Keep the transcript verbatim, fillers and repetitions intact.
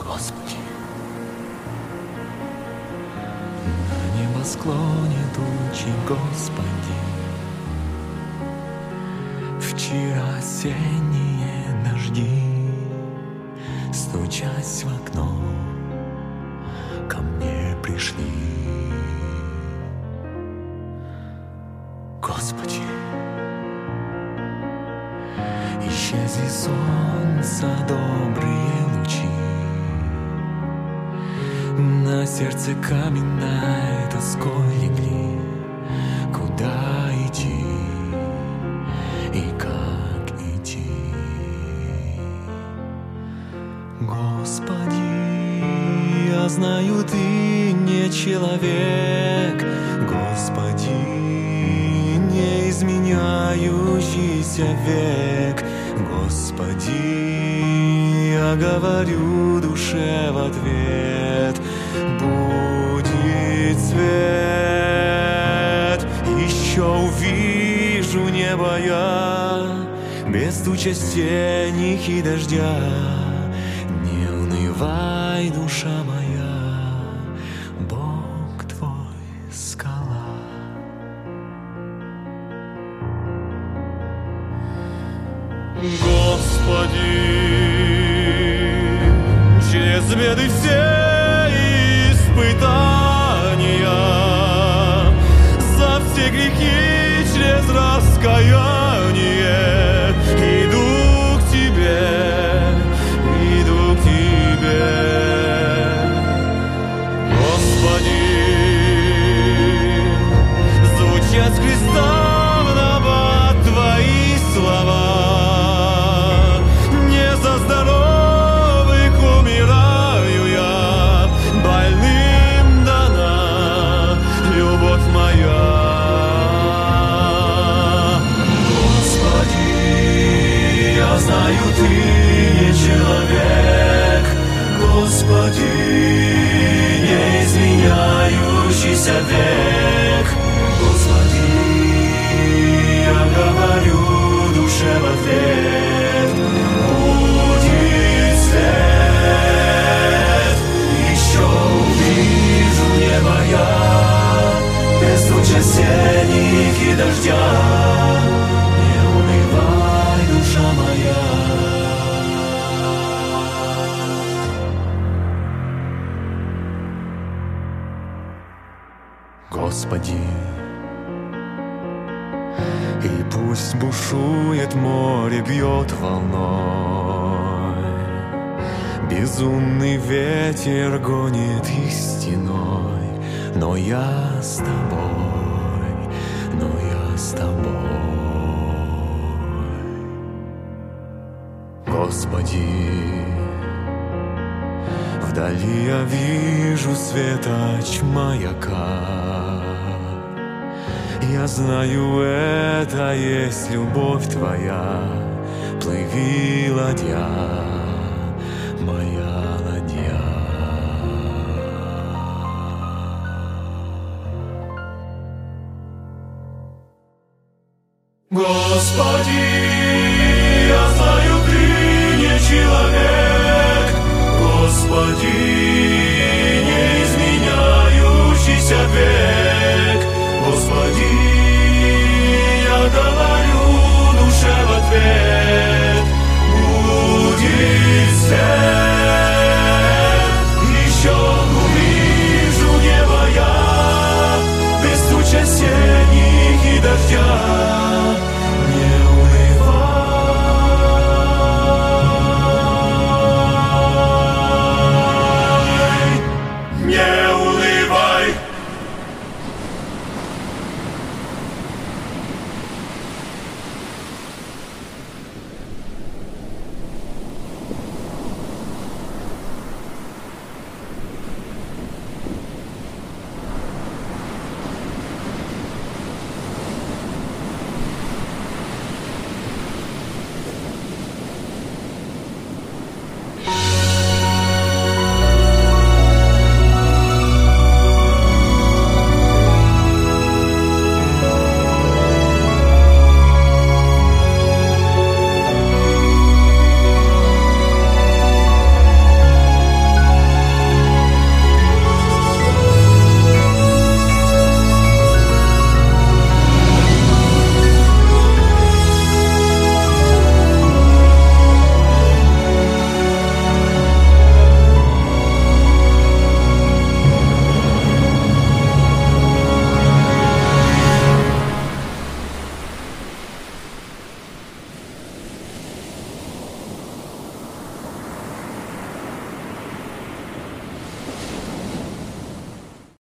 Господи, на небосклоне тучи, Господи, вчера осенние дожди, стучась в окно, ко мне пришли. Господи, исчезли солнца добрые лучи, на сердце каменной тоской легли. Куда идти и как идти? Господи, я знаю, Ты не человек, Господи, не изменяющийся век, Господи, я говорю душе в ответ: будет свет. Еще увижу небо я, без туч осенних и дождя. Не унывай, душа моя, Бог твой скала. Господи, через беды все испытания, за все грехи через раскаяние иду к Тебе, иду к Тебе. Господи, звучат с креста в набат Твои слова. Не за здоровых умираю я, больным дана любовь моя. Господи, я знаю, Ты не человек, Господи, не изменяющийся век, Господи, я говорю душе в ответ: будет свет. Еще увижу небо я, без туч осенних и дождя. Не унывай, душа моя. Господи, и пусть бушует море, бьет волной, безумный ветер гонит их стеной, но я с тобой, но я с тобой. Господи, вдали я вижу светоч маяка. Я знаю, это есть любовь Твоя. Плыви, ладья, моя ладья. Господи, я знаю, Ты не человек, Господи,